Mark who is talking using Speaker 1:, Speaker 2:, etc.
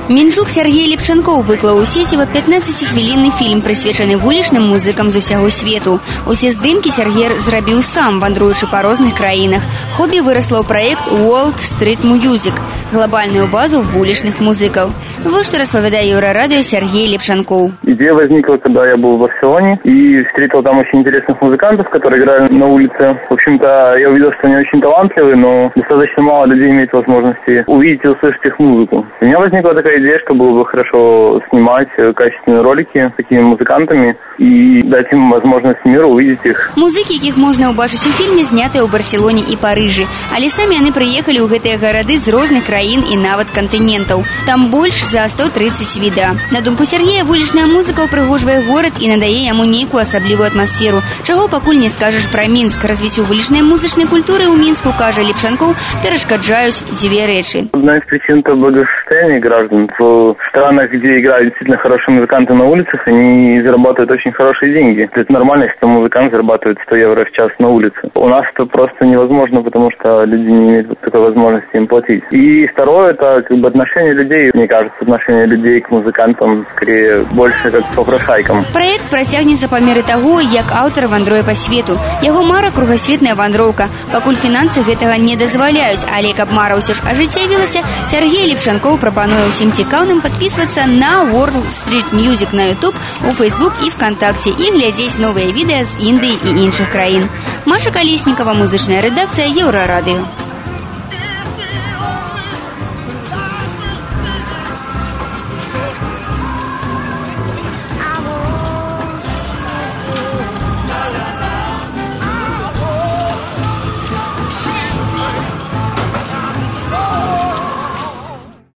Speaker 1: Мінчук Сергей Лепчанкоў выклаў у сеціва 15-хвілінны фільм, прысвечаны вулічным музыкам з усяго свету. Усе здымкі Сергей зрабіў сам, вандруючы па розных краінах. Хобі вырасла ў праект World Street Music, глобальную базу вулічных музыкаў. Вот что распавядае Еврорадио Сергей Лепчанкоў.
Speaker 2: Идея возникла, когда я был в Барселоне и встретил там очень интересных музыкантов, которые играли на улице. В общем-то, я увидел, что они очень талантливые, но достаточно мало людей имеет возможности увидеть и услышать их музыку. У меня возникла такая идея, что было бы хорошо снимать качественные ролики с такими музыкантами и дать им возможность миру увидеть их.
Speaker 1: Музыкі, якіх можна ўбачыць у фільме, знятыя ў Барселоне і Парыжы. Але самі яны прыехалі ў гэтыя гарады з розных краін і нават кантынентаў. Там больш за 130 відэа. На думку Сергея, вулічная музыка ўпрыгожвае горад і надае яму нейкую асаблівую атмасферу, чаго пакуль не скажаш пра Мінск. Развіццю вулічнай музычнай культуры ў Мінску, кажа Лепчанкоў, перашкаджаюць дзве рэчы.
Speaker 2: Одна из причин – это благосостояние граждан. В странах, где играют действительно хорошие музыканты на улицах, они зарабатывают очень хорошие деньги. Это нормально, если музыкант зарабатывает 100 евро в час на улице. У нас это просто невозможно, потому что люди не имеют такой возможности им платить. И второе – это отношение людей. Мне кажется, отношение людей к музыкантам скорее больше как к попрошайкам.
Speaker 1: Проект працягнецца па меры таго, як аўтар вандруе па свету. Яго мара – кругасветная вандроўка. Пакуль фінансы гэтага не дазваляюць, але каб мара ўсё ж ажыццявілася, Сергей Лепчанкоў прапануе ўсім цікаўным падпісвацца на World Street Music на YouTube, у Facebook і ВКонтакте і глядзець новыя відэа з Індыі і іншых краін. Маша Колесникова, музычная рэдакцыя Еўрарадыё.